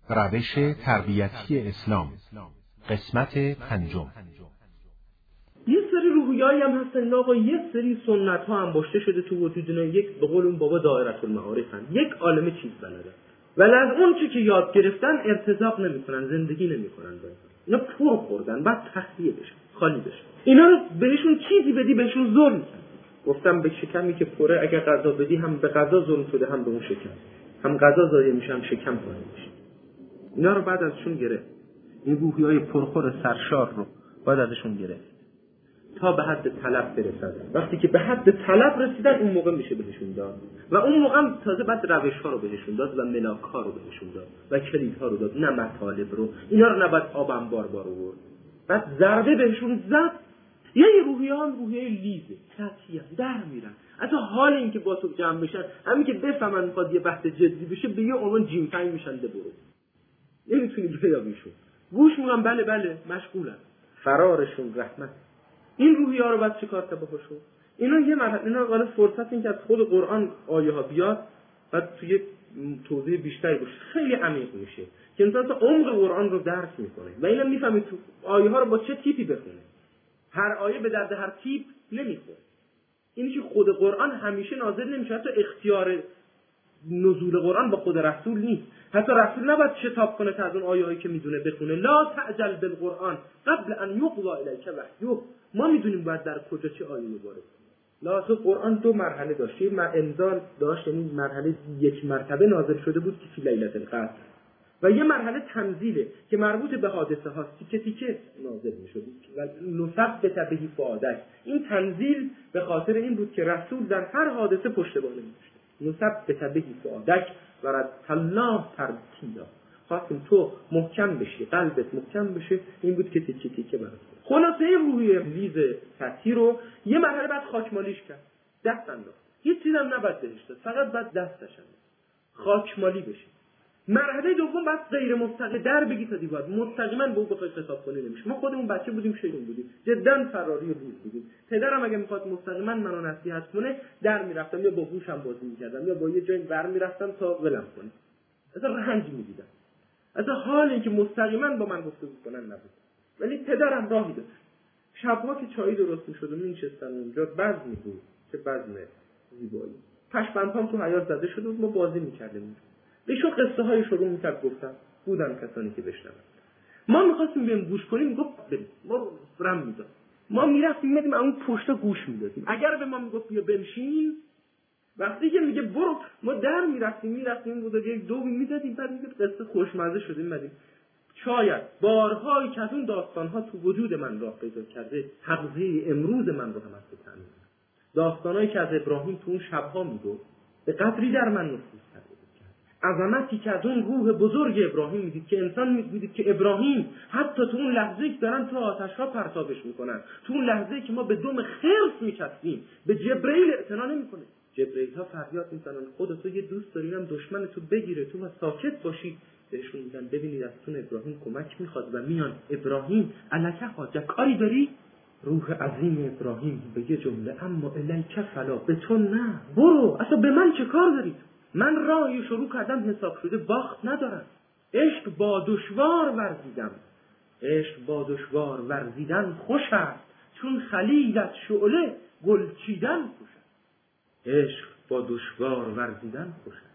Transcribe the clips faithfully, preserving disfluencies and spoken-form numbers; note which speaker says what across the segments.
Speaker 1: روش تربیتی اسلام، قسمت پنجم.
Speaker 2: یه سری روحیه‌ای هم هستن آقا، یه سری سنت ها هم باشته شده تو وجودنا. یک به قول اون بابا دایره المعارف هست، یک عالمه چیز بلده، ولی از اون چی که یاد گرفتن ارتزاق نمیکنن، زندگی نمیکنن. اینا پر خوردن، بعد تخلیه بشن، خالی بشن. اینا رو بهشون چیزی بدی بهشون ظلم میکنن. گفتم به شکمی که پره اگر غذا بدی هم به غذا ظلم شده، هم به اون شکم، هم غذا ضایع میشه، هم شکم خالی میشه. اینا رو بعد ازشون گرفت. این روحیه‌های پرخور سرشار رو بعد ازشون گرفت تا به حد طلب برسن. وقتی که به حد طلب رسیدن اون موقع میشه بهشون داد، و اون موقع هم تازه بعد روش‌ها رو بهشون داد و ملاک‌ها رو بهشون داد و کلیدها رو داد، نه مطالب رو. اینا رو نباید آب انبار بار آورد، بعد ضربه بهشون زد. یه روحیه هم روحیه لیزه، سطحیه، در میرن. حتی حال این که با تو جمع بشن، همین که بفهمن میخواد یه بحث جدی بشه، به یه عنوان جیم‌پنگ میشن ده برو. نمیتونی بیابیشون، گوش میگم بله بله مشغولن، فرارشون رحمت. این روحیه ها رو بعد چیکار کرد باهاشون؟ اینا یه مرحله، اینا والا فرصت این که از خود قرآن آیه ها بیاد بعد توی توضیح بیشتری باشه، خیلی عمیق میشه که انسان تا عمق قرآن رو درک میکنه و اینا میفهمید تو آیه ها رو با چه تیپی بخونه. هر آیه به درد هر تیپ نمیخوره. اینی که خود قرآن همیشه نازل نمیشه، حتی اختیار نزول قرآن با خود رسول نیست. حتی رسول نباید شتاب کنه تا از اون آیه‌ای که میدونه بخونه. لا تعجل بالقرآن قبل ان یقضى الیک وحیه. ما میدونیم باید در کجا چه آیه مبارک. لا، تو قرآن دو مرحله داشت. یه انزال داشت، یعنی مرحله یک مرتبه نازل شده بود که فی لیلة القدر، و یه مرحله تنزیله که مربوط به حادثه هاست، تیکه تیکه نازل میشد و نثبت به فؤادک. این تنزیل به خاطر این بود که رسول در هر حادثه پشتوانه می‌داشت. نثبت به فؤادک و رتل الله ترتیلا. خواستیم تو محکم بشی، قلبت محکم بشه. این بود که تیکه تیکه برات. خلاصه این روحیه لیز سطحی رو یه مرحله بعد خاکمالیش کرد، دست انداخت. هیچ چیزی هم نباید بهش داد، فقط بعد دستش انداخت، خاکمالی بشه. مرحله دوم بعد غیر مستقیم در بگی تا دیوار، مستقیما به اون بخوای خطاب کنی نمیشه. ما خودمون بچه بودیم، شیرین بودیم، جدا فراری و لیز بودیم. پدرم اگه میخواد مستقیما منو نصیحت کنه در میرفتم، یا با گوشم بازی میکردم یا با یه جایی ور میرفتم تا ولم کنه. اصلا رنج میدیدم، اصلا حال این که مستقیما با من گفتگو کنن نبود. ولی پدرم راهی داد. شب‌ها که چای درست می‌شد و می‌نشستن اونجا، بزم بود، چه بزم زیبایی. پشبندام تو حیاط زده شده بود، ما بازی می‌کردیم. بهشون قصه های شروع می‌کرد گفتن. بودن کسانی که بشنون. ما می‌خواستیم بریم گوش کنیم، گفت بریم. ما رو رم می‌داد. ما می‌رفتیم می‌دیم اون پشتا گوش می‌دادیم. اگر به ما میگفت بیا بنشین، وقتی که میگه برو، ما در می‌رفتیم می‌رفتیم بود یک دو می‌دادیم، بعد میگه قصه خوشمزه شد می‌دیم. شاید بارهایی که از اون داستان‌ها تو وجود من راه پیدا کرده، تغذیه امروز من رو هم از تامین. داستانایی که از ابراهیم تو اون شب‌ها میگفت به قدری در من نفوذ کرده بود. عظمتی که از اون روح بزرگ ابراهیم میدید که انسان میدید که ابراهیم حتی تو اون لحظه‌ای که دارن تو آتش‌ها پرتابش میکنن، تو اون لحظه‌ای که ما به دم خرس میچسبیم، به جبرئیل اعتنا نمیکنه. جبرئیل ها فریاد میزنن خودت یه دوست داری، هم دشمن تو بگیره، تو ساکت باشی. بهشون میگن ببینید از تون ابراهیم کمک میخواد و میان. ابراهیم الکه حاجه، کاری داری؟ روح عظیم ابراهیم به یه جمله اما الیک فلا، به تو نه، برو، اصلا به من چه کار دارید؟ من راهی شروع کردم حساب شده، باخت ندارم. عشق با دشوار ورزیدم، عشق با دشوار ورزیدن خوش است، چون خلیلت شعله گل چیدن خوش است. عشق با دشوار ورزیدن خوش است،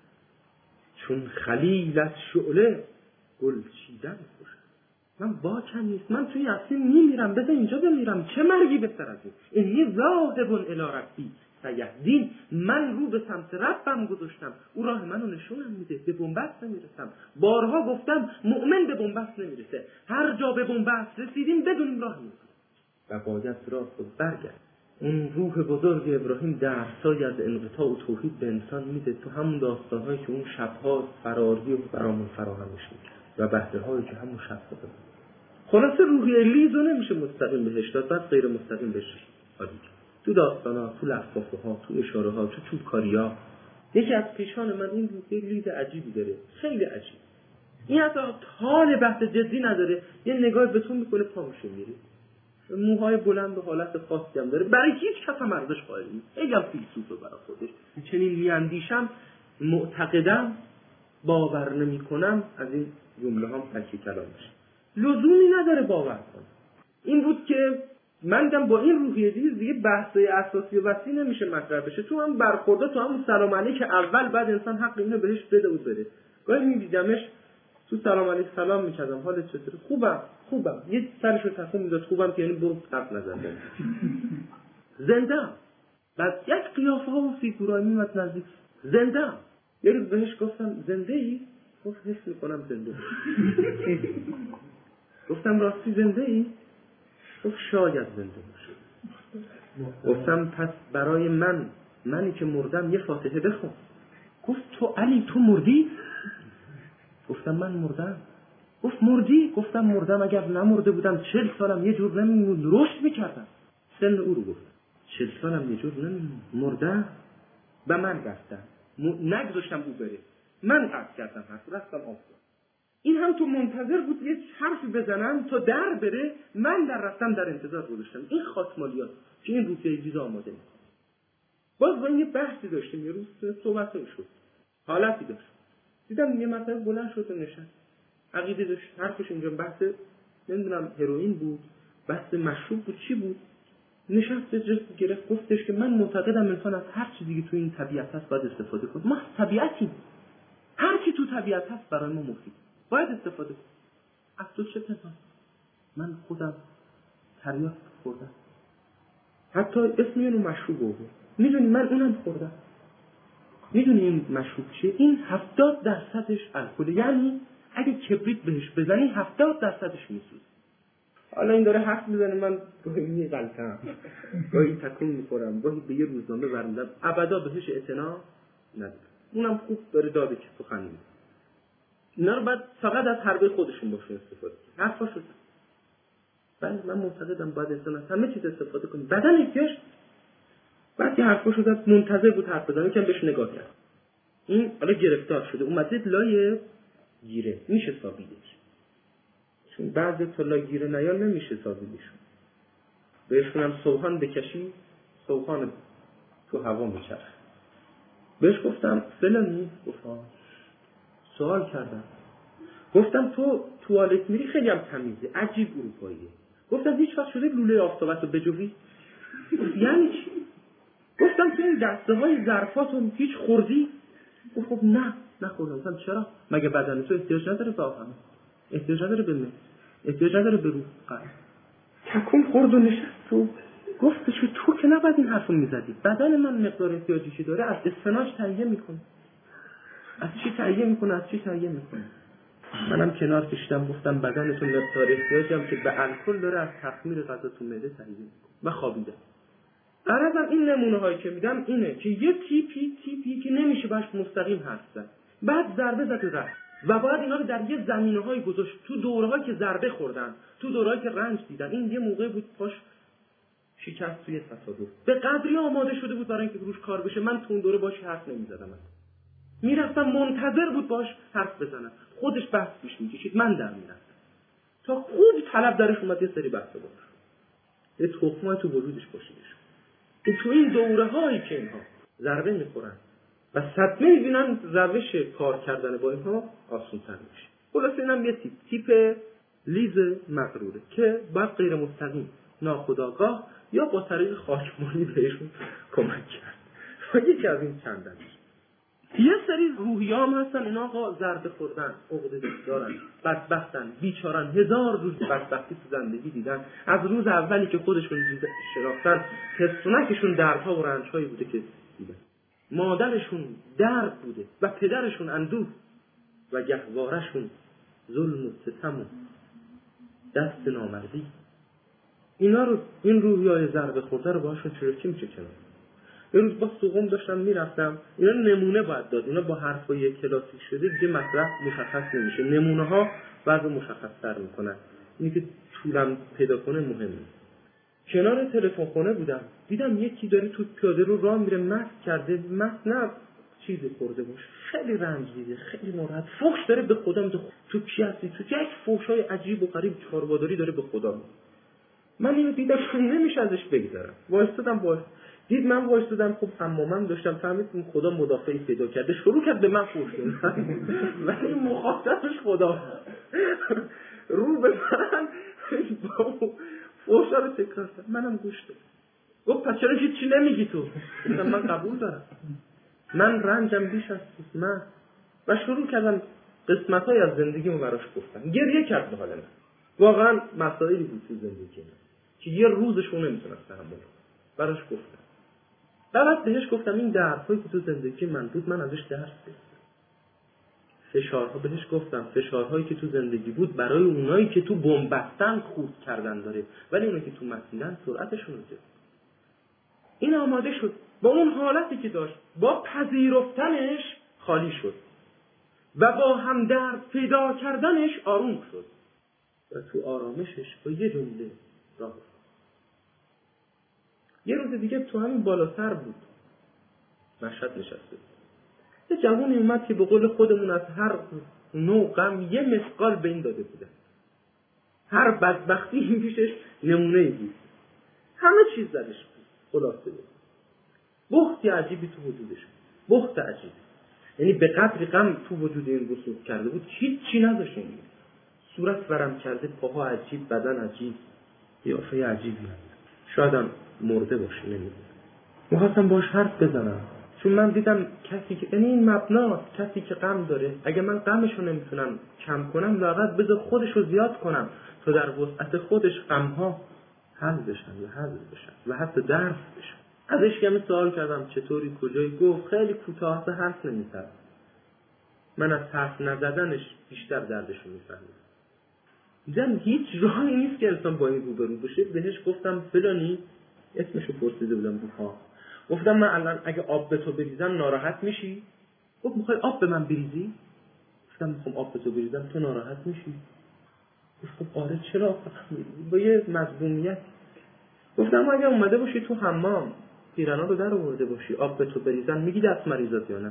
Speaker 2: چون خلیل از شعله گل چیدن خوش است. من باکم نیست، من توی یاسین میمیرم، بذار اینجا بمیرم، چه مرگی بهتر از این؟ اینی ذاهب الی ربی سیهدین. من رو به سمت ربم گذاشتم، او راه منو نشونم میده، به بنبست نمیرسم. بارها گفتم مؤمن به بنبست نمیرسه، هر جا به بنبست رسیدیم بدونیم راه میرسیم و باید راه خود برگرد. اون روح بزرگ ابراهیم درسایی از انقطاع و توحید به انسان میده تو همون داستان‌هایی که اون شب‌ها فراری و برامون فراهمش می‌کرد و بهره‌هایی که همون شب‌ها بود. خلاصه روحیه لیزو نمیشه مستقیم بهش داد، بعد غیر مستقیم بهش داد. تو داستان‌ها، تو لفافه‌ها، تو اشاره‌ها، تو چوبکاری‌ها. یکی از پیشان من این روحیه لیز عجیبی داره، خیلی عجیب. این حتی حال بحث جدی نداره، یه نگاه به تو می‌کنه پا میشه میره. موهای بلند و حالت خاصی هم داره، برای هیچ کس هم ارزش قائل نیست. خیلی هم فیلسوفه برای خودش. چنین میاندیشم، معتقدم باور نمی کنم از این جمله هم تکی کلام بشه. لزومی نداره باور کنم. این بود که من دم با این روحیه دیگه دیگه بحثای اساسی و وسیع نمیشه مطرح بشه. تو هم برخورده تو هم سلام علیک اول بعد انسان حق اینو بهش بده و بره. گاهی می‌دیدمش تو سلام علیک سلام می‌کردم حالت چطوره؟ خوبم خوبم. یه سرشو تکون میداد خوبم که یعنی برو حرف نزن. زنده. بعد یک قیافه ها و فیگورایی میمد نزدیک. زنده. یه روز بهش گفتم زنده ای؟ گفت حس میکنم زنده. گفتم راستی زنده ای؟ گفت شاید زنده باشه. گفتم پس برای من منی که مردم یه فاتحه بخون. گفت تو علی تو مردی؟ گفتم من مردم. گفت مردی؟ گفتم مردم. اگر نمرده بودم چل سالم یه جور نمیموند رشد میکردم. سن او رو گفت چل سالم یه جور نمیموند مردم و من رفتم نگذاشتم او بره. من قصد کردم حرف رفتم آفر. این هم تو منتظر بود یه حرفی بزنم تا در بره. من در رفتم در انتظار گذاشتم. این خاتمالیات که این روسیه ویزا آماده میکنه. باز با این یه بحثی داشتیم. یه روز صحبت شد حالتی داشت دیدم یه مسئله بلند شد و نشست عقیده داشت حرفش اینجا بحث نمیدونم هروئین بود بحث مشروب بود چی بود. نشست جست گرفت گفتش که من معتقدم انسان از هر چیزی که تو این طبیعت هست باید استفاده کنه. ما طبیعتیم. هر چی تو طبیعت هست برای ما مفید. باید استفاده کنیم. از تو چه پنهان؟ من خودم تریاک خوردم. حتی اسم اینو مشروب بود. میدونی من اونم خوردم. میدونی این مشروب چیه؟ این هفتاد درصدش الکل. یعنی اگه کبریت بهش بزنی هفتاد درصدش میسوزه. حالا این داره حرف میزنه من گاهی میغلطم. گاهی تکون میخورم. گاهی به یه روزنامه برمیدم. ابدا بهش اعتنا ندارم. اونم خوب داره داده که سخن میگه. اینا رو بعد فقط از حربه خودشون باشه استفاده کنه. حرفا شد. بله من معتقدم باید انسان از همه چیز استفاده کنه. بدن احتیاج. بعد که حرفا شد منتظر بود حرف بزنه که بهش نگاه کرد. این حالا گرفتار شده. اومده لای گیره. میشه سابیدش. چون بعضی تا لای گیره نیان نمیشه سابیدشون. بهشون هم سوهان بکشی سوهان تو هوا میچرخه. بهش گفتم فلانی گفتم سوال کردم گفتم تو توالت میری خیلی هم تمیزه عجیب اروپاییه. گفتم هیچ وقت شده لوله آفتابت رو بجوی؟ یعنی چی؟ گفتم تو این دسته های ظرفات رو هیچ خوردی؟ گفت خب نه نخوردم. گفتم چرا؟ مگه بدن تو احتیاج نداره به آهن؟ احتیاج نداره به مه؟ احتیاج نداره به روح قلب؟ تکون خورد و نشست تو گفتش تو که نباید این حرف رو میزدی. بدن من مقدار احتیاجی داره از اسفناج تهیه میکنه. از چی تهیه میکنه؟ از چی تهیه میکنه؟ منم کنار کشیدم گفتم بدنتون مقدار احتیاجم که به الکل داره از تخمیر غذا تو معده تهیه میکنه. و خوابیدم. عرضم این نمونه هایی که میدم اینه که یه تیپی تیپی که نمیشه باش مستقیم حرف زد. بعد ضربه زد و رفت. و باید اینا رو در یه زمینه های گذاشت. تو دوره‌هایی که ضربه خوردن، تو دوره‌هایی که رنج دیدن. این یه موقع بود پاش شکست توی تصادف. به قدری آماده شده بود برای اینکه روش کار بشه. من تو اون دوره باش حرف نمیزدم. میرفتم منتظر بود باش حرف بزنم. خودش بحث پیش میکشید من در میرفتم. تا خوب طلب درش اومد یه سری بحث بود. یه تخمای تو وجودش پاشیدش. که تو این دوره هایی که اینها ضربه میخورن و صدمه میبینن روش کار کردن با اینها آسان تر میشه. خلاصه اینم یه تیپ تیپ لیز مغروره که باید غیر مستقیم ناخودآگاه یا با طریق خاکمالی بهشون کمک کرد. و یکی از این چندن یه سری روحیام هستن اینا آقا ضربه خوردن عقده دارن بدبختن بیچارن هزار روز بدبختی تو زندگی دیدن. از روز اولی که خودشون شناختن پسونکشون دردها و رنجهایی بوده که دیدن. مادرشون درد بوده و پدرشون اندوه و گهوارشون ظلم و ستم و دست نامردی. اینا رو این روحیای ضربه خورده رو باهاشون چرکی میشه کنار. یه روز با سوغم داشتم میرفتم اینا نمونه باید داد. اینا با حرفای کلاسیک شده دیگه مطرح مشخص نمیشه. نمونه ها بعضی مشخص تر میکنن. اینی که طولم پیدا کنه مهمه. کنار تلفن خونه بودم دیدم یکی داره تو پیاده رو راه میره مست کرده. مست نه چیزی خورده باشه. خیلی رنج دیده خیلی ناراحت. فحش داره به خدا میده. تو کی هستی؟ تو یک فحشای عجیب و غریب چارباداری داره به خدا میده. من اینو دیدم نمیشه ازش بگذرم. وایستادم باش دید من وایسادم، خب حمامم داشتم، فهمید خدا مدافعی پیدا کرده، شروع کرد به من فحش دادن. ولی مخاطبش خدا رو به من فحشا رو تکرار کرد. منم گوش دادم. گفت پس چرا هیچی نمیگی تو؟ گفتم من قبول دارم، من رنجم بیش از من. و شروع کردم قسمت‌های از زندگیمو براش گفتم. گریه کرد به حال من. واقعا مسائلی بود تو زندگی من که یه روزشون نمیتونست تحمل کنم. براش گفتم. بعد بهش گفتم این دردهایی که تو زندگی من بود من ازش درس گرفتم. فشارها بهش گفتم، فشارهایی که تو زندگی بود برای اونایی که تو بن‌بستن خورد کردن داره، ولی اونایی که تو مسیرن سرعتشون رو گرفت. این آماده شد با اون حالتی که داشت، با پذیرفتنش خالی شد و با هم درد پیدا کردنش آروم شد و تو آرامشش با یه جمله راه افتاد. یه روز دیگه تو همین بالاتر بود، مشهد نشسته، یه جوانی اومد که به قول خودمون از هر نوع غم یه مثقال به این داده بوده. هر بدبختی این پیشش نمونه‌ای بود، همه چیز درش بود. خلاصه بود بختی عجیبی تو وجودش بود، بخت عجیبی، یعنی به قدر غم تو وجود این رسوخ کرده بود هیچ چی نداشت. این صورت ورم کرده، پاها عجیب، بدن عجیب، قیافه عجیبی هست. شاید هم مرده باشه، نمیدونم. می‌خواستم باش حرف بزنم چون من دیدم کسی که، یعنی این مبناست، کسی که غم داره اگه من غمشو نمیتونم کم کنم، لااقل بذار خودشو زیاد کنم تا در وسعت خودش غم‌ها حل بشن و حل بشن و حتی درس بشن. ازش کمی سوال کردم چطوری، کجایی؟ گفت خیلی کوتاه، به حرف نمی‌زد. من از حرف نزدنش بیشتر دردشو می‌فهمیدم. دیدم هیچ راهی نیست که انسان با این روبرو بشه. بهش گفتم فلانی، اسمشو پرسیده بودم رو پا، گفتم من الان اگه آب به تو بریزم ناراحت میشی؟ گفت میخوای آب به من بریزی؟ گفتم میخوام آب به تو بریزم، تو ناراحت میشی؟ گفت خب آره چرا؟ با یه مظلومیت. گفتم اگه اومده باشی تو حمام، پیرانا رو در آورده باشی، آب به تو بریزم، میگی دست مریضات یا نه؟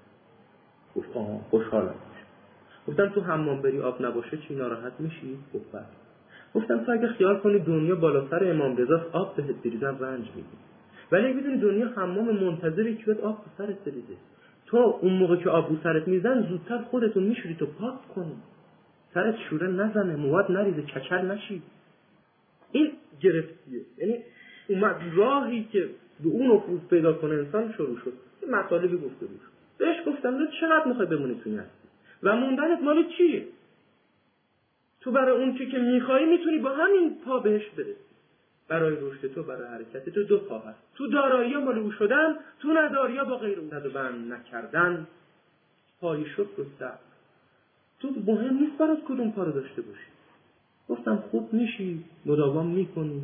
Speaker 2: گفت آها خوشحالم. گفتم تو حمام بری آب نباشه چی، ناراحت میشی؟ گفت بله. گفتم تو اگه خیال کنی دنیا بالاتر امام رضاست، آب بهت بریزم رنج میگی، ولی اگه بدونی دنیا حمام منتظری که بهت آب به سرت بریزه، تو اون موقع که آب به سرت میزن زودتر خودتو میشوری تو پاک کنی، سرت شوره نزنه، مواد نریزه، کچل نشی. این گرفتیه، یعنی اومد راهی که به اون نفوذ پیدا کنه انسان شروع شد. این مطالبی گفته بود. بهش گفتم تو چقدر میخوای بمونی تو این هستی و موندنت مال چیه؟ تو برای اون چی که میخوایی میتونی با همین پا بهش برسی. برای رشد تو، برای حرکت تو دو پا هست. تو دارایی مال او شدن، تو نداری با غیر اون زد و بند نکردن. پای شکر و صبر. تو مهم نیست برات کدوم پا رو داشته باشی. گفتم خوب میشی، مداوم میکنی،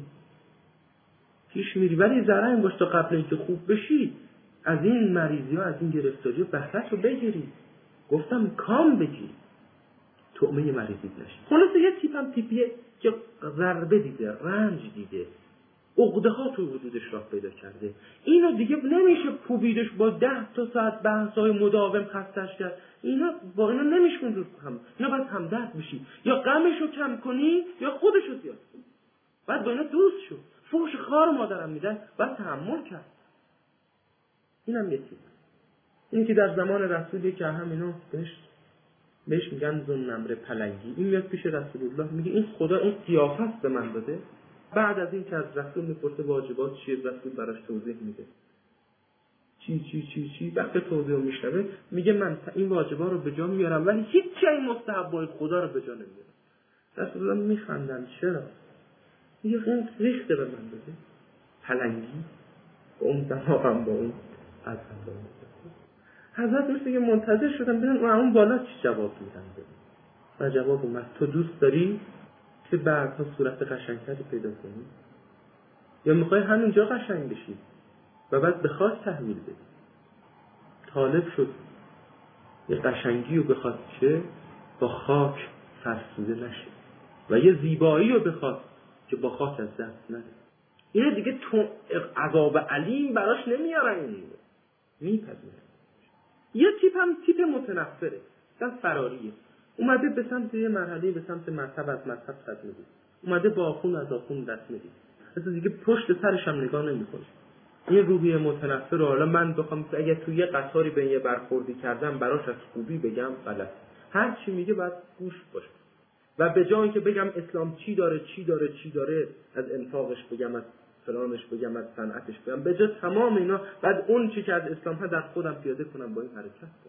Speaker 2: پیش میری، ولی ذره باش تا قبل اینکه خوب بشی از این مریضی ها، از این گرفتاری ها بهره‌ت رو بگیری. گفتم کام بگی، طعمه مریضی نشی. خلاصه یه تیپم تیپیه که ضربه دیده، رنج دیده، عقده ها تو وجودش راه پیدا کرده. اینو دیگه نمیشه کوبیدش با ده تا ساعت بحث‌های مداوم خستش کرد. اینا با اینا نمیشون رو هم. اینا باید همدرد بشی، یا غمشو کم کنی یا خودشو زیاد کنی. بعد با اینا دوست شو. فحش خار مادرم میدن، باید تحمل کرد. اینم یه تیپ. این که در زمان رسولی که هم اینا بهش بهش میگن زن نمر پلنگی، این میاد پیش رسول الله میگه این خدا این قیافت به من داده. بعد از این که از رسول میپرسه واجبات چیه، رسول براش توضیح میده چی چی چی چی وقتی توضیح رو میشنوه میگه من این واجبات رو به جا میارم ولی هیچ چیز این مستحبای خدا رو به جا نمیارم. رسول الله میخندن چرا؟ میگه این ریخته به من داده پلنگی با اون دماغم با اون از هم حضرت مثل که منتظر شدم ببینم اون بالا چی جواب میدن. و جواب اومد تو دوست داری که بعدها صورت قشنگتری پیدا کنی یا میخوای همینجا قشنگ بشی و بعد به خاک تحویل بدی؟ طالب شد یه قشنگی رو بخواد چه با خاک فرسوده نشه و یه زیبایی رو بخواد که با خاک از دست نره. اینه دیگه تو عذاب علیم براش نمیارن، این میپذیره. یه تیپ هم تیپ متنفره، مثلا فراریه، اومده به سمت یه مرحله، به سمت مذهب، از مذهب صد میدید، اومده با آخون از آخون دست میدید، اصلا دیگه پشت سرش هم نگاه نمیکنه، این روحیه متنفر رو حالا من بخوام اگه توی یه قطاری به یه برخوردی کردم براش از خوبی بگم غلط، هر چی میگه باید گوش باشه و به جای اینکه بگم اسلام چی داره چی داره چی داره، از انفاقش بگم، از فلانش بگم، از صنعتش بگم، به جای تمام اینا بعد اون چی که از اسلام ها در خودم پیاده کنم، با این حرکت کنم.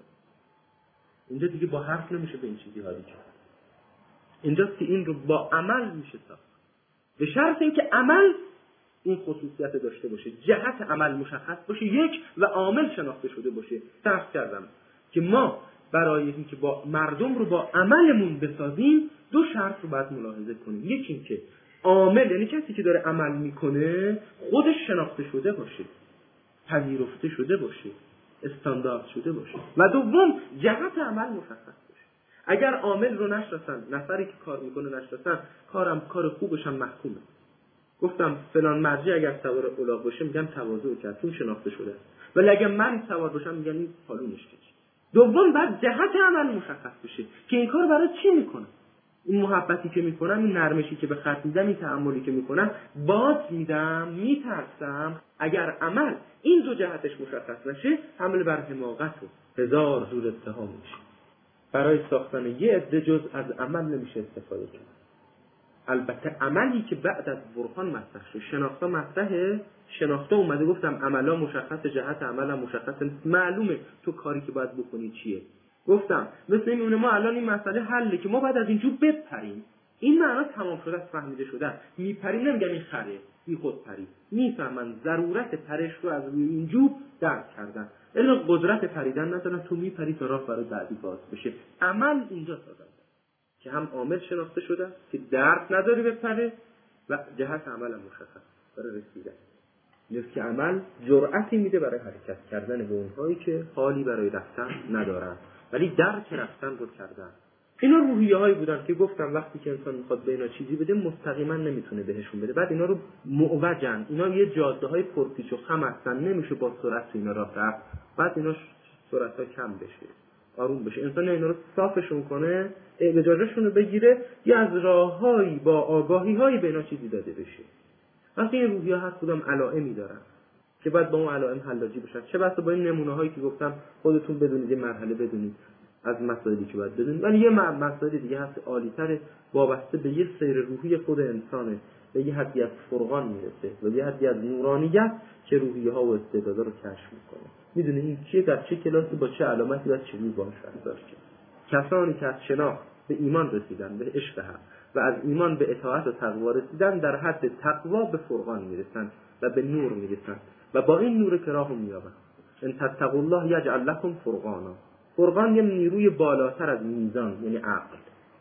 Speaker 2: اینجا دیگه با حرف نمیشه به این چیزی حالی کرد. اینجاست که این رو با عمل میشه ساخت، به شرط اینکه عمل این خصوصیت داشته باشه، جهت عمل مشخص باشه، یک و عامل شناخته شده باشه. تحقیق کردم که ما برای اینکه با مردم رو با عملمون بسازیم دو شرط رو باید ملاحظه کنیم. یکی این که عامل، یعنی کسی که داره عمل میکنه خودش شناخته شده باشه، پذیرفته شده باشه، استاندارد شده باشه، و دوم جهت عمل مشخص باشه. اگر عامل رو نشناسن، نفری که کار میکنه نشناسن، کارم کار خوبش هم محکومه. گفتم فلان مرجع اگر سوار الاغ باشه میگم تواضع کرد، چون شناخته شده، ولی اگر من سوار باشم میگم این پالونش کشید. دوم بعد جهت عمل مشخص بشه که این کار برای چی میکنم. این محبتی که میکنم، این نرمشی که به خط میدم، این تأملی که میکنم، باز میدم، میترسم. اگر عمل این دو جهتش مشخص نشه، حمل بر حماقت و هزار زور اتهام میشه. برای ساختن یه عده جز از عمل نمیشه استفاده کرد. البته عملی که بعد از برهان مطرح شد، شناخته مطرحه، شناخته اومده، گفتم عملا مشخص، جهت عمل هم مشخص، معلومه تو کاری که باید بکنی چیه. گفتم مثل این ما الان این مسئله حله که ما بعد از اینجور بپریم، این معنا تمام شده است، فهمیده شده. میپریم نمیگم این خره، بی خود پری، میفهمن ضرورت پرش رو از روی این جوب درک کردن، الا قدرت پریدن ندارن، تو میپری تا راه برای بعدی باز بشه. عمل اینجا سازنده که هم عامل شناخته شده که درد نداری بپره و جهت عمل هم مشخص برای رسیدن. نیست که عمل جرأتی میده برای حرکت کردن به اونهایی که حالی برای رفتن ندارن ولی درک رفتن رو کردن. اینا روحیه هایی بودن که گفتم وقتی که انسان میخواد به اینا چیزی بده مستقیما نمیتونه بهشون بده، بعد اینا رو معوجن، اینا یه جاده های پرپیچ و خم هستن، نمیشه با سرعت اینا راه رفت، بعد اینا سرعت ها کم بشه، آروم بشه، انسان اینا رو صافشون کنه، اجازهشون رو بگیره، یا از راههایی با آگاهی هایی به اینا چیزی داده بشه. وقتی این روحیه هست بودم علائمی دارن که باید با اون علائم حلاجی بشن. چه بسا با این نمونه هایی که گفتم خودتون بدونید، یه مرحله بدونید از مسائلی که باید بدونید، ولی یه مسائل دیگه هست عالی‌تر، وابسته به یه سیر روحی خود انسانه، به یه حدی از فرقان میرسه، به یه حدی از نورانیت که روحیه ها و استعدادا رو کشف میکنه. میدونه این چیه، در چه کلاسی با چه علامتی باید چجوری باهاش رفتار کنه. کسانی که از شناخت به ایمان رسیدن، به عشق هم و از ایمان به اطاعت و تقوا رسیدن، در حد تقوا به فرقان میرسن و به نور میرسن و با این نور که راهو مییابن. ان تتقوا الله یجعل لكم فرقانا. فرقان یه نیروی بالاتر از میزان، یعنی عقل.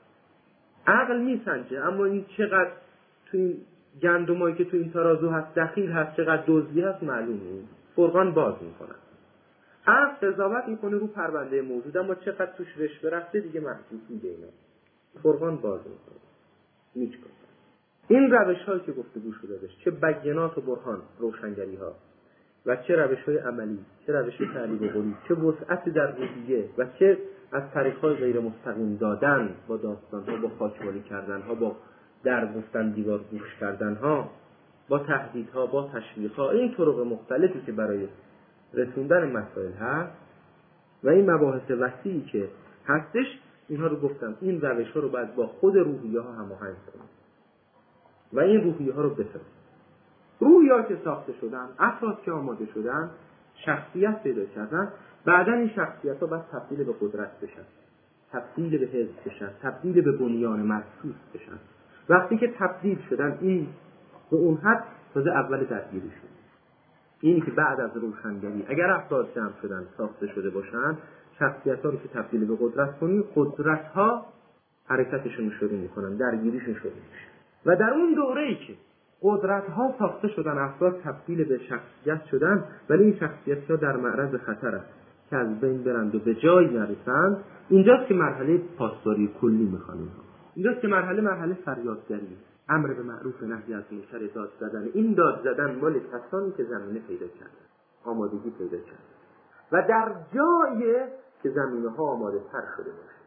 Speaker 2: عقل میسنجه، اما این چقدر تو این گندمایی که تو این ترازو هست دخیل هست، چقدر دزدی هست معلومه. فرقان باز میکنه. عقل قضاوت میکنه رو پرونده موجود، اما چقدر توش رشوه رفته دیگه محسوس میده. اینا فرقان باز میکنه، میچکنه. این روش هایی که گفتگو شده بشه، چه بینات و برهان، روشنگری ها، و چه روش های عملی، چه روش تعلیق و قلی، چه وسعت در روحیه و چه از طریق های غیر مستقیم دادن، با داستان ها، با خاکمالی کردن ها، با در گفتن دیوار گوش کردن ها، با تهدید ها، با تشویق ها، این طرق مختلفی که برای رسوندن مسائل هست و این مباحث وسیعی که هستش، اینها رو گفتم، این روش ها رو باید با خود روحیه ها هماهنگ کنیم و این روحیه ها رو بسازیم. روحیه ها که ساخته شدن، افراد که آماده شدن، شخصیت پیدا کردن، بعدا این شخصیت ها باید تبدیل به قدرت بشن، تبدیل به حزب بشن، تبدیل به بنیان مرصوص بشن. وقتی که تبدیل شدن این به اون حد، تازه اول درگیری شد. اینی که بعد از روشنگری اگر افراد جمع شدن، ساخته شده باشن، شخصیت ها رو که تبدیل به قدرت کنی، قدرت ها حرکتشون شروع میکنن، درگیریشون شروع میشه. و در اون دوره‌ای که قدرت ها ساخته شدن، افراد تبدیل به شخصیت شدن، ولی این شخصیت ها در معرض خطر است که از بین برند و به جایی نرسند، اینجاست که مرحله پاسداری کلی میخوانیم. اینجاست که مرحله مرحله فریادگری، امر به معروف نهی از منکر، داد زدن. این داد زدن مال کسانی که زمینه پیدا کردن، آمادگی پیدا کردن و در جایی که زمینه ها آماده تر شده باشه.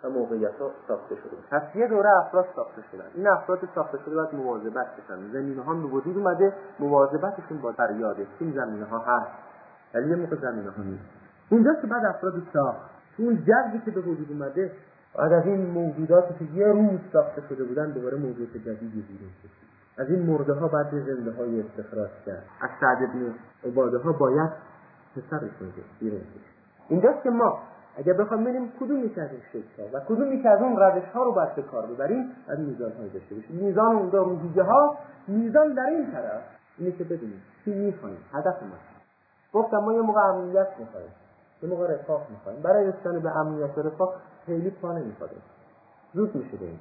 Speaker 2: و موقعیت‌ها ساخته شده. پس یه دوره افراد ساخته شدن. این افراد ساخته شده باید مواظبت بشن. زمینه‌ها به وجود اومده، مواظبتشون با فریاده. این زمینه‌ها هست. ولی یه موقع زمینه‌ها نیست. اونجا که بعد افراد ساخت، اون جذبی که به وجود اومده، بعد از این موجوداتی که یه روز ساخته شده بودن دوباره موجود جدیدی بیرون کشید. از این مرده‌ها بعد زنده‌های استخراج کرد. از سعد بن عباده‌ها باید پسرشون بیرون کشید. اینجاست که ما اگر بخوام ببینیم کدوم یک از این شکل‌ها و کدوم یک از اون روش‌ها رو باید به کار ببریم، از میزان‌های داشته باشیم. میزان اون دو دیگه‌ها، میزان در این طرف اینه که بدونیم چی می‌خوایم، هدف ما. گفتم ما یه موقع امنیت می‌خوایم، یه موقع رفاه می‌خوایم. برای رسیدن به امنیت و رفاه خیلی پا نمی‌خوره. زود میشه دیگه.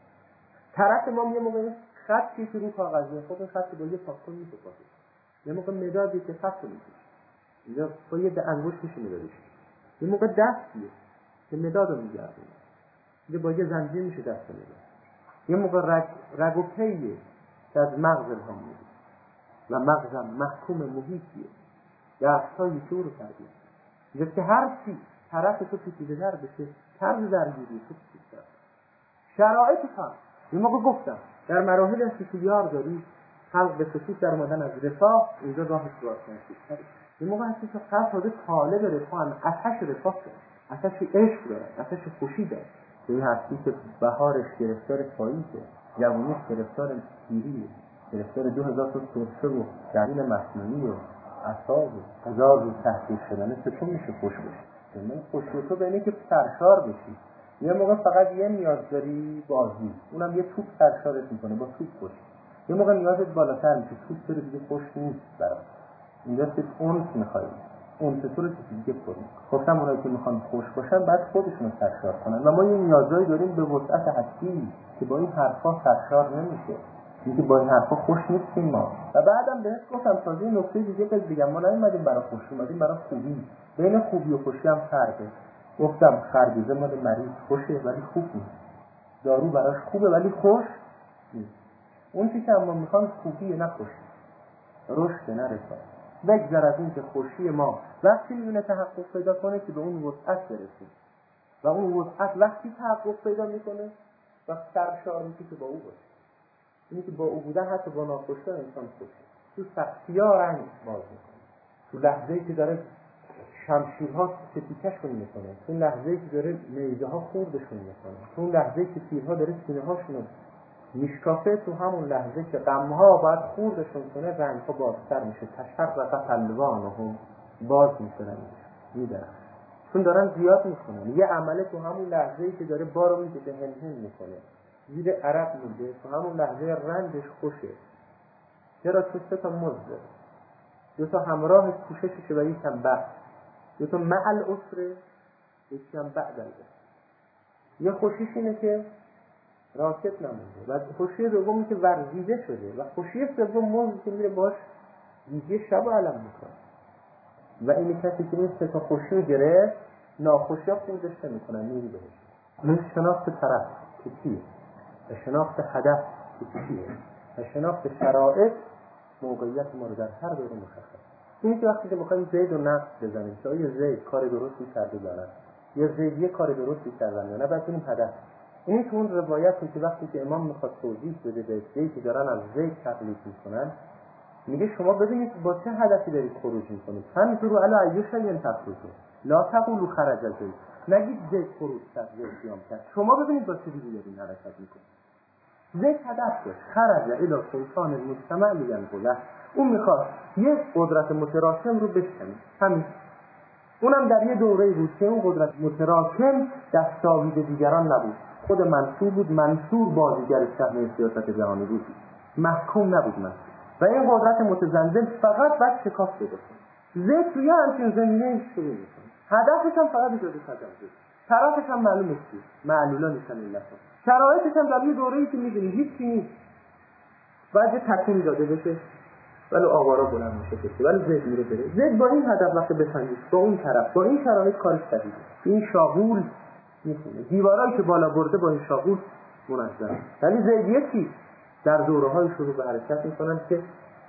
Speaker 2: طرف ما یه موقع خطی که رو کاغذه، خب این خط با یه پاکن می‌پاشه. یه موقع مدادی که خط می‌کشه. اینجا با یه انگشتش می‌دادیش. یه موقع دستیه که مداد رو میگردونه، یه با یه زنجیر میشه دست مداد. یه موقع رگ, رگ و پیه که از مغز الهام میده و مغزم محکوم محیطیه، دستهایی که او رو تربیه اینجا که هر چی طرف تو پیچیده در بشه، طرز درگیری تو پیچیده. شرایط هم یه موقع گفتم در مراحل انتشاریار داری خلق به خصوص در مدن از رفاه، اینجا راه سوار کنید. یه موقع هستی که قصد حاضر طالب رفاه هم اتش رفاه داره، اتش عشق داره، اتش خوشی داره. این هستی که بهارش گرفتار پاییزه، جوانیش گرفتار پیریه، گرفتار دو هزار تا سرشه و جرین مصنوعی و اصاب و هزار رو تحقیق شدنه. تو چون میشه خوش بشی؟ من خوش تو به اینه که سرشار بشی. یه موقع فقط یه نیاز داری بازی، اونم یه توپ سرشارت میکنه، با توپ خوش. یه موقع نیازت بالاتر میشه، توپ داره دیگه خوش نیست برات. اینجا که اونس میخوایی، اونس تو رو چیزی دیگه کنی. گفتم اونایی که میخوان خوش باشن بعد خودشون سرشار کنن و ما یه نیازایی داریم به وسعت هستی که با این حرفا سرشار نمیشه. اینکه با این حرفا خوش نیستیم ما. و بعدم بهش گفتم تازه این نکته دیگه که بگم، ما نیومدیم برای خوش، اومدیم برای خوبی. بین خوبی و خوشی هم فرقه. گفتم خربوزه مال مریض خوشه ولی خوب نیست. دارو براش خوبه ولی خوش نیست. اون چیزی که ما میخوام خوبیه نه خوشی. رشد نه رفاه. بگذر از این که خوشی ما وقتی میونه تحقق پیدا کنه که به اون وسعت برسیم و اون وسعت وقتی تحقق پیدا میکنه و سرشار میشه که با او باشه. اینی که با او بودن حتی با ناخوشی انسان خوشه. تو سختی‌ها رنگ باز میکنه، تو لحظه‌ای که داره شمشیرها سپیکشون میکنه، تو لحظه‌ای که داره نیزه ها خوردشون میکنه، تو لحظه‌ای که تیرها داره سینه هاشون میشکافه، تو همون لحظه که غمها باید خوردشون کنه رنگها بازتر میشه. تشرق الوانهم باز میشن میدن، چون دارن زیاد میکنن. یه عمله تو همون لحظه‌ای که داره بارو میکشه هن هن میکنه، زیر عرق میده، تو همون لحظه رنجش خوشه. چرا؟ تو سه تا مزده، دو تا همراه کوشششه و یکم بعد، دو تا مع العسر، یکم بعد العسر. یه خوشیش اینه که راکت نمونده و خوشی دومی که ورزیده شده و خوشی سوم موضوعی که میره باش دیگه شب و علم میکنه. و این کسی که این سه تا خوشی رو گرفت ناخوشی ها خوردش نمیکنن، میری بهش. این شناخت طرف که چیه و شناخت هدف که چیه و شناخت شرایط موقعیت ما رو در هر دوره مشخص. این که وقتی که میخوایم زید و نقص بزنیم که آیا زید کار درستی کرده یا نه، یا زید یه کار درستی کردن یا نه، باید ببینیم هدف. این که اون روایتی که وقتی که امام میخواد توضیح بده به زید که دارن از زید تقلید میکنن، میگه شما ببینید با چه هدفی دارید خروج میکنید. فانظروا الی ای شیء تخرجون لا تقولوا خرج زید، نگید زید خروج کرد زید قیام کرد. شما ببینید با چه چیزی دارید حرکت میکنید. زید هدف داشت، خرج الی سلطان المجتمع لینقله. اون میخواد یه قدرت متراکم رو بشکنه، همین. اونم در یه دوره بود که اون قدرت متراکم دستاویز دیگران نبود، خود منصور بود. منصور بازیگر صحنه سیاست جهانی بود، محکوم نبود منصور. و این قدرت متزلزل فقط بعد شکاف بده. زید توی همچین زمینه شروع میکنه، هدفش هم فقط اجازه تجاوز، طرفش هم معلومه چیه، معلولا نیستن الله. شرایطش هم در یه دوره‌ای که می‌بینی هیچ چیز باید یه تکون داده بشه، ولی آوارا بلند میشه کسی، ولی زید میره بره. زید با این هدف وقت بسنجید با اون طرف با این شرایط کارش شدیده. این شاغول میخونه دیوارایی که بالا برده با این شاغول منظم. ولی زید یکی در دوره‌های شروع به حرکت میکنن که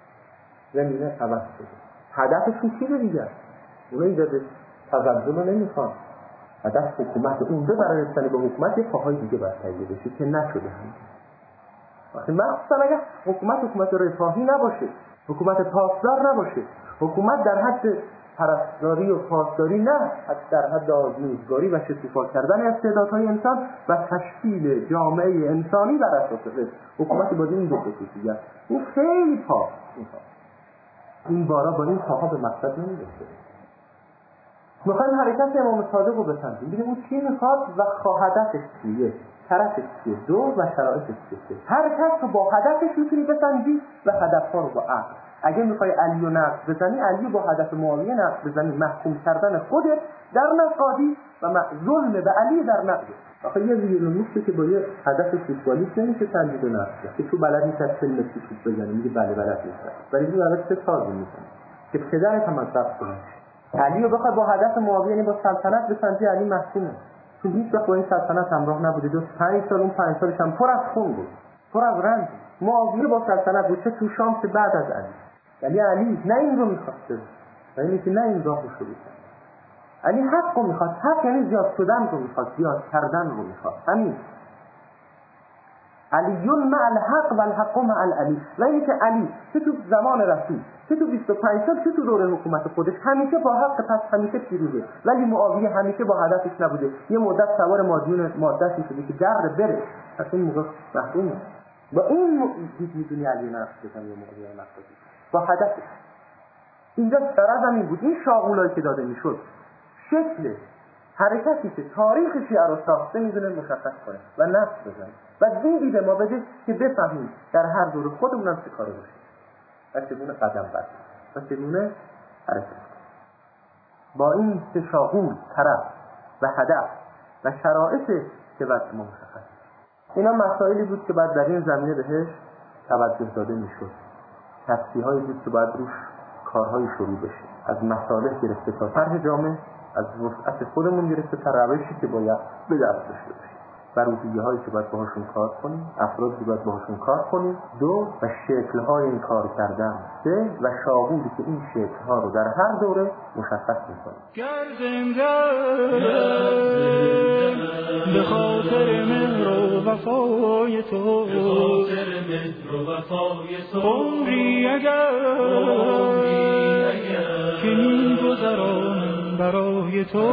Speaker 2: زمینه عوض شده. هدفشون چیه دیگه؟ اونا ایجاد تزلزل رو نمیخوان،
Speaker 3: هدف حکومت عمده برای رسیدن به حکومت یه پاهای دیگه باید تهیه بشه که نشده هم. وقتی مخصوصا اگر حکومت حکومت رفاهی نباشه، حکومت پاسدار نباشه، حکومت در حد پرستاری و پاسداری نه، در حد آزمایشگاری و شکوفا کردن استعدادهای انسان و تشکیل جامعه انسانی بر اساس رزق. حکومت با این دو خصوصیت این خیلی پا میخواد. این بارا با این پاها به مقصد نمیرسه. میخوایم حرکت امام صادق رو بسنجیم، ببینیم اون چی میخواد و هدفش چیه، طرفش چیه، دو و شرایطش چیه. هر کس رو با هدفش میتونی بسنجی و هدفها رو با عقل. اگه میخوای علی رو نقد بزنی، علی با هدف معاویه نقد بزنی، محکوم کردن خودت در نقادی و ظلم به علی در نقد. آخه یه ویولونیستی که با یه هدف فوتبالیست نمیشه تنجید و نقد که تو بلد نیست از فیلم مسی توپ بزنی، میگه بله بلد نیست، ولی این بلد چه سازی میکنه که پدرت هم از دست کنه. علی رو بخوای با هدف معاویه یعنی با سلطنت بسنجی، علی محکومه، چون هیچ وقت با این سلطنت همراه نبوده. دو پنج سال اون پنج سالش هم پر از خون بود، پر از رنج. معاویه با سلطنت بود، چه تو شام چه بعد از علی. یعنی علی نه این رو میخواسته، یعنی که نه این راه رو شروع کرد. علی حق رو میخواد، حق یعنی زیاد شدن رو میخواد، زیاد کردن رو میخواد. همین علیون مع الحق و الحق مع العلی. و اینی که علی چه تو زمان رسول، چه تو بیست و پنج سال، چه تو دوره حکومت خودش همیشه با حق، پس همیشه پیروزه. ولی معاویه همیشه با هدفش نبوده، یه مدت سوار مادیون مادهش میشده که در بره، پس این موقع محرومه. با این دید میدونی علی نفس بزن یا معاویه نفس با هدفش. اینجا سرز همین بود. این شاغولایی که داده میشد شکل حرکتی که تاریخ شیعه رو ساخته میدونه مشخص کنه و نفس بزنه و دیدی به ما بده که بفهمیم در هر دور خودمون هم چه کاره باشه و چگونه قدم برداریم و چگونه حرکت کنیم. با این سه شاغول، طرف و هدف و شرایط که باید ما مشخص. اینا مسائلی بود که باید در این زمینه بهش توجه داده میشد. تصفیه‌هایی بود که باید روش کارهای شروع بشه، از مصالح گرفته تا طرح جامعه، از وسعت خودمون گرفته تا روشی که باید به دست داشته باشیم و روحیه هایی که باید باهاشون کار کنیم، افرادی که باید باهاشون کار کنیم، دو و شکل های این کار کردن، سه و شاغولی که این شکل ها رو در هر دوره مشخص میکنیم. به خاطر مهر و وفای تو، به خاطر مهر و وفای تو، عمری اگر که می‌گذرانم برای تو،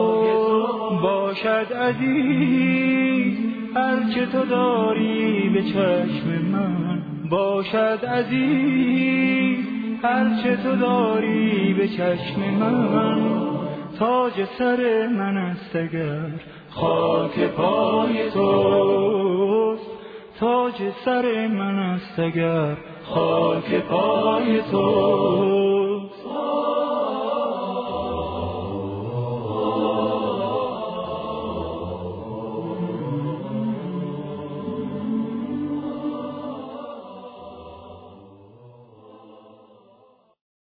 Speaker 3: باشد عزیز هرچه تو داری به چشم من، باشد عزیز هرچه تو داری به چشم من، تاج سر من است اگر خاک پای توست، تاج سر من است اگر خاک پای توست.